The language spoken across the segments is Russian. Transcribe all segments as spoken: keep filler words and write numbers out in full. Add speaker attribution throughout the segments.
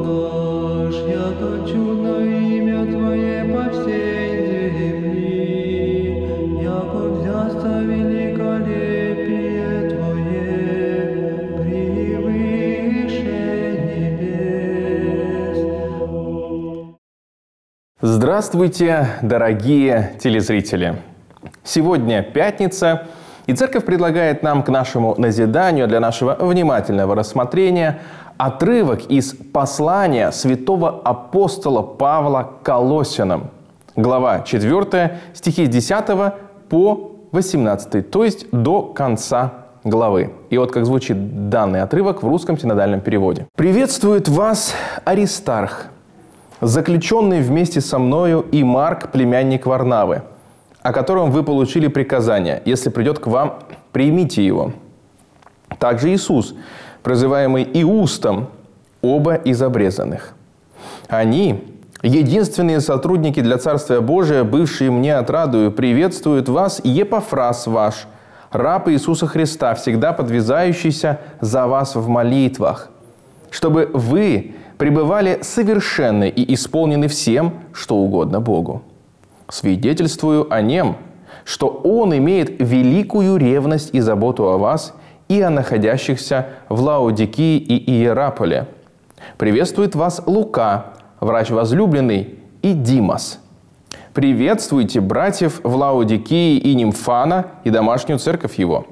Speaker 1: наш, яко чудно имя Твое по всей земли, яко взясто великолепие Твое превыше небес.
Speaker 2: Здравствуйте, дорогие телезрители! Сегодня пятница, и Церковь предлагает нам к нашему назиданию, для нашего внимательного рассмотрения, отрывок из послания святого апостола Павла к Колоссянам, глава четвёртая, стихи с десятого по восемнадцатый, то есть до конца главы. И вот как звучит данный отрывок в русском синодальном переводе. «Приветствует вас Аристарх, заключенный вместе со мною, и Марк, племянник Варнавы, о котором вы получили приказание. Если придет к вам, примите его. Также Иисус, прозываемый Иустом, оба из обрезанных. Они, единственные сотрудники для Царствия Божия, бывшие мне отрадою, приветствуют вас, и Епафрас ваш, раб Иисуса Христа, всегда подвязающийся за вас в молитвах, чтобы вы пребывали совершенны и исполнены всем, что угодно Богу. Свидетельствую о нем, что он имеет великую ревность и заботу о вас и о находящихся в Лаодикии и Иераполе. Приветствует вас Лука, врач возлюбленный, и Димас. Приветствуйте братьев в Лаодикии и Нимфана и домашнюю церковь его.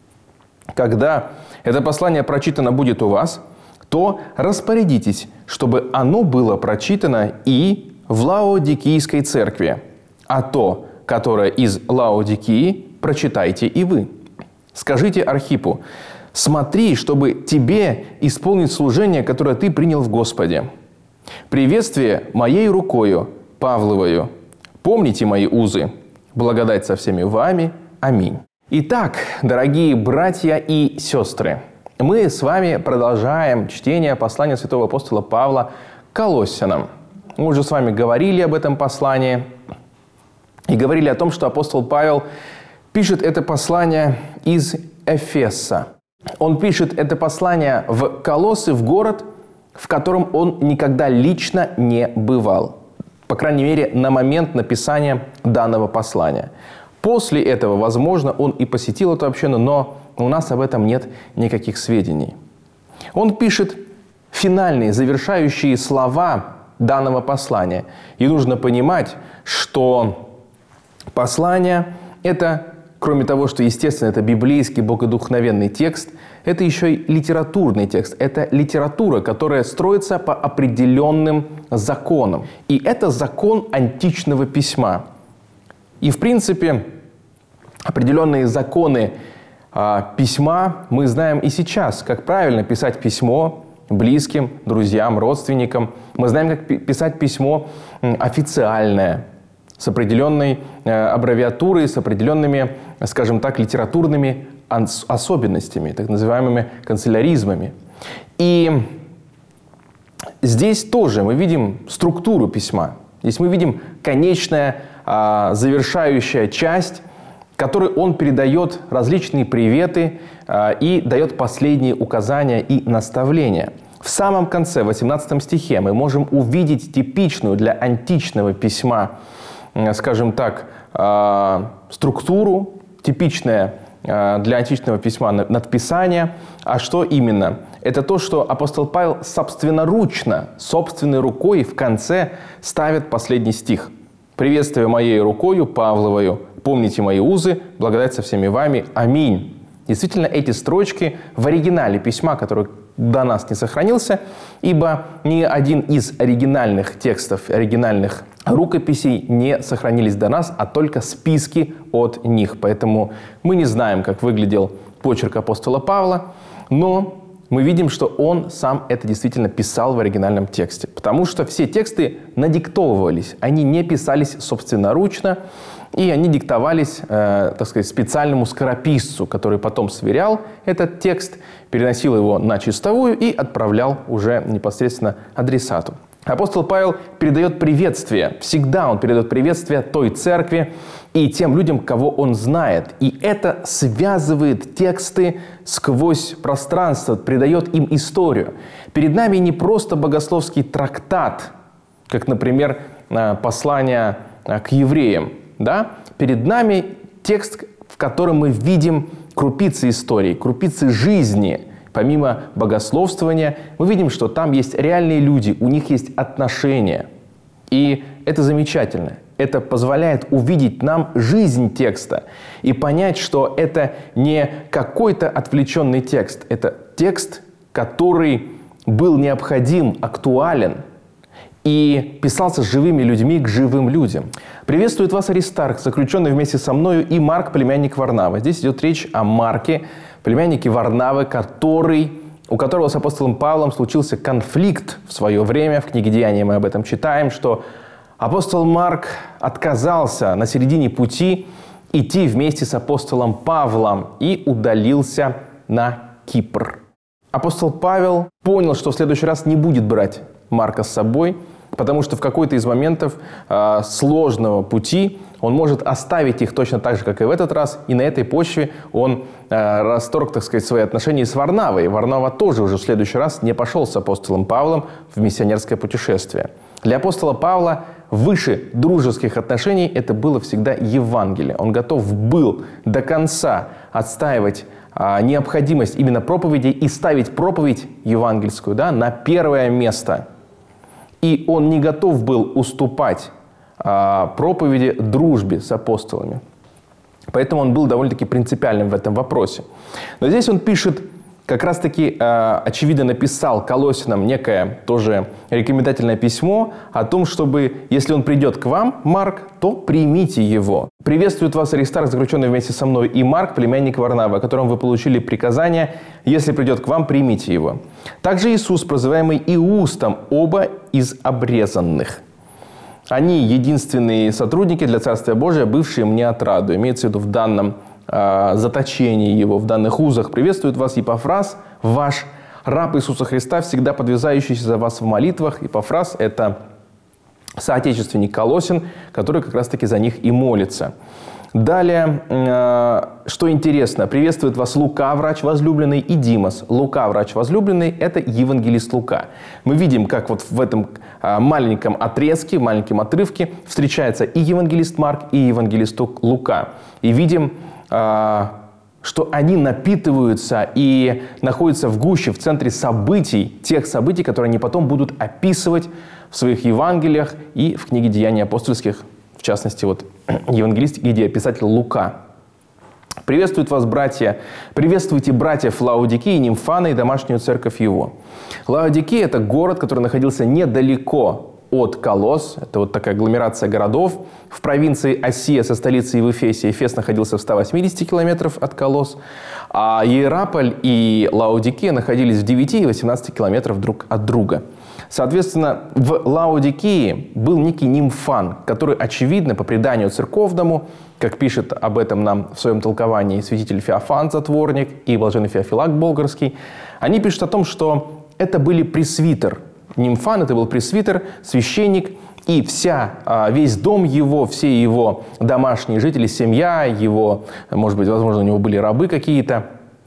Speaker 2: Когда это послание прочитано будет у вас, то распорядитесь, чтобы оно было прочитано и в Лаодикийской церкви, а то, которое из Лаодикии, прочитайте и вы. Скажите Архипу: смотри, чтобы тебе исполнить служение, которое ты принял в Господе. Приветствие моей рукою, Павловою. Помните мои узы. Благодать со всеми вами. Аминь». Итак, дорогие братья и сестры, мы с вами продолжаем чтение послания святого апостола Павла к Колоссянам. Мы уже с вами говорили об этом послании и говорили о том, что апостол Павел пишет это послание из Эфеса. Он пишет это послание в Колоссы, в город, в котором он никогда лично не бывал. По крайней мере, на момент написания данного послания. После этого, возможно, он и посетил эту общину, но у нас об этом нет никаких сведений. Он пишет финальные, завершающие слова данного послания. И нужно понимать, что послание – это, кроме того, что, естественно, это библейский, богодухновенный текст, это еще и литературный текст. Это литература, которая строится по определенным законам. И это закон античного письма. И, в принципе, определенные законы а, письма мы знаем и сейчас. Как правильно писать письмо близким, друзьям, родственникам. Мы знаем, как писать письмо официальное, с определенной э, аббревиатурой, с определенными, скажем так, литературными особенностями, так называемыми канцеляризмами. И здесь тоже мы видим структуру письма. Здесь мы видим конечная, э, завершающая часть, которой он передает различные приветы э, и дает последние указания и наставления. В самом конце, в восемнадцатом стихе, мы можем увидеть типичную для античного письма, скажем так, структуру, типичное для античного письма надписание. А что именно? Это то, что апостол Павел собственноручно, собственной рукой в конце ставит последний стих. «Приветствие моей рукою, Павловою, помните мои узы, благодать со всеми вами. Аминь». Действительно, эти строчки в оригинале письма, который до нас не сохранился, ибо ни один из оригинальных текстов, оригинальных рукописей не сохранились до нас, а только списки от них. Поэтому мы не знаем, как выглядел почерк апостола Павла, но мы видим, что он сам это действительно писал в оригинальном тексте. Потому что все тексты надиктовывались, они не писались собственноручно, и они диктовались, э, так сказать, специальному скорописцу, который потом сверял этот текст, переносил его на чистовую и отправлял уже непосредственно адресату. Апостол Павел передает приветствие. Всегда он передает приветствие той церкви и тем людям, кого он знает. И это связывает тексты сквозь пространство, придает им историю. Перед нами не просто богословский трактат, как, например, послание к евреям. Да? Перед нами текст, в котором мы видим крупицы истории, крупицы жизни. Помимо богословствования, мы видим, что там есть реальные люди, у них есть отношения. И это замечательно. Это позволяет увидеть нам жизнь текста и понять, что это не какой-то отвлеченный текст. Это текст, который был необходим, актуален и писался живыми людьми к живым людям. Приветствует вас Аристарх, заключенный вместе со мною, и Марк, племянник Варнавы. Здесь идет речь о Марке, племяннике Варнавы, который, у которого с апостолом Павлом случился конфликт в свое время. В книге «Деяния» мы об этом читаем, что апостол Марк отказался на середине пути идти вместе с апостолом Павлом и удалился на Кипр. Апостол Павел понял, что в следующий раз не будет брать Марка с собой, потому что в какой-то из моментов э, сложного пути он может оставить их точно так же, как и в этот раз, и на этой почве он э, расторг, так сказать, свои отношения с Варнавой. Варнава тоже уже в следующий раз не пошел с апостолом Павлом в миссионерское путешествие. Для апостола Павла выше дружеских отношений это было всегда Евангелие. Он готов был до конца отстаивать э, необходимость именно проповедей и ставить проповедь евангельскую, да, на первое место. И он не готов был уступать а, проповеди дружбе с апостолами. Поэтому он был довольно-таки принципиальным в этом вопросе. Но здесь он пишет, как раз-таки, а, очевидно, написал Колоссянам некое тоже рекомендательное письмо о том, чтобы, если он придет к вам, Марк, то примите его. «Приветствует вас Аристарх, заключенный вместе со мной, и Марк, племянник Варнавы, о котором вы получили приказание, если придет к вам, примите его. Также Иисус, прозываемый Иустом, оба из обрезанных. Они единственные сотрудники для Царствия Божия, бывшие мне отраду». Имеется в виду в данном э, заточении его, в данных узах. «Приветствует вас Епафрас, ваш раб Иисуса Христа, всегда подвязающийся за вас в молитвах». Епафрас – это соотечественник Колоссян, который как раз-таки за них и молится. Далее, э, что интересно, приветствует вас Лука, врач возлюбленный, и Димас. Лука, врач возлюбленный, это евангелист Лука. Мы видим, как вот в этом э, маленьком отрезке, в маленьком отрывке встречается и евангелист Марк, и евангелист Лука. И видим, э, что они напитываются и находятся в гуще, в центре событий, тех событий, которые они потом будут описывать в своих Евангелиях и в книге «Деяний апостольских», в частности, вот евангелист, где писатель Лука. «Приветствуют вас, братья! Приветствуйте братьев Лаодикии, Нимфана и домашнюю церковь его». Лаодикия – это город, который находился недалеко от Колосс. Это вот такая агломерация городов. В провинции Осия со столицей в Эфесе. Эфес находился в ста восьмидесяти километрах от Колосс. А Иераполь и Лаодикия находились в девяти и восемнадцати километрах друг от друга. Соответственно, в Лаодикии был некий Нимфан, который, очевидно, по преданию церковному, как пишет об этом нам в своем толковании святитель Феофан, затворник, и блаженный Феофилак Болгарский, они пишут о том, что это были пресвитер. Нимфан – это был пресвитер, священник, и вся, весь дом его, все его домашние жители, семья его, может быть, возможно, у него были рабы какие-то,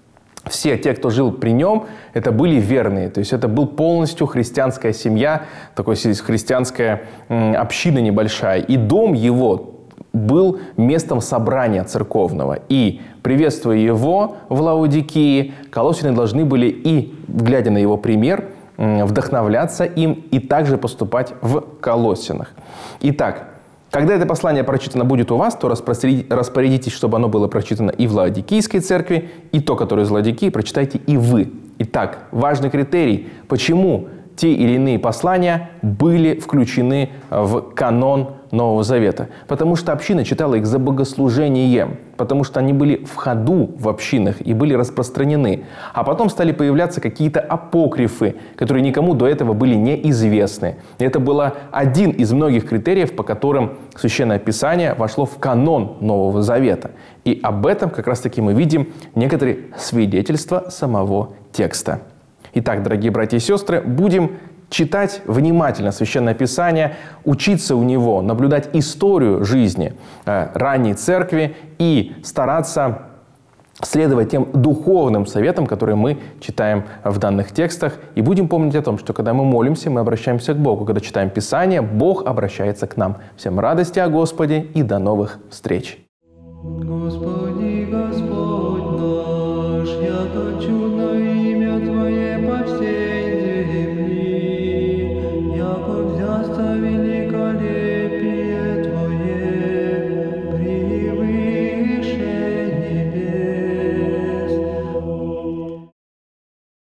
Speaker 2: все те, кто жил при нем, это были верные. То есть это был полностью христианская семья, такой христианская община небольшая. И дом его был местом собрания церковного. И, приветствуя его в Лаодикии, колоссяне должны были и, глядя на его пример, вдохновляться им и также поступать в Колоссянах. Итак, когда это послание прочитано будет у вас, то распорядитесь, чтобы оно было прочитано и в Лаодикийской церкви, и то, которое из Лаодикии, прочитайте и вы. Итак, важный критерий, почему те или иные послания были включены в канон Нового Завета. Потому что община читала их за богослужением, потому что они были в ходу в общинах и были распространены. А потом стали появляться какие-то апокрифы, которые никому до этого были неизвестны. И это был один из многих критериев, по которым Священное Писание вошло в канон Нового Завета. И об этом как раз-таки мы видим некоторые свидетельства самого текста. Итак, дорогие братья и сестры, будем читать внимательно Священное Писание, учиться у него, наблюдать историю жизни э, ранней церкви и стараться следовать тем духовным советам, которые мы читаем в данных текстах. И будем помнить о том, что когда мы молимся, мы обращаемся к Богу. Когда читаем Писание, Бог обращается к нам. Всем радости о Господе и до новых встреч!
Speaker 1: Господи.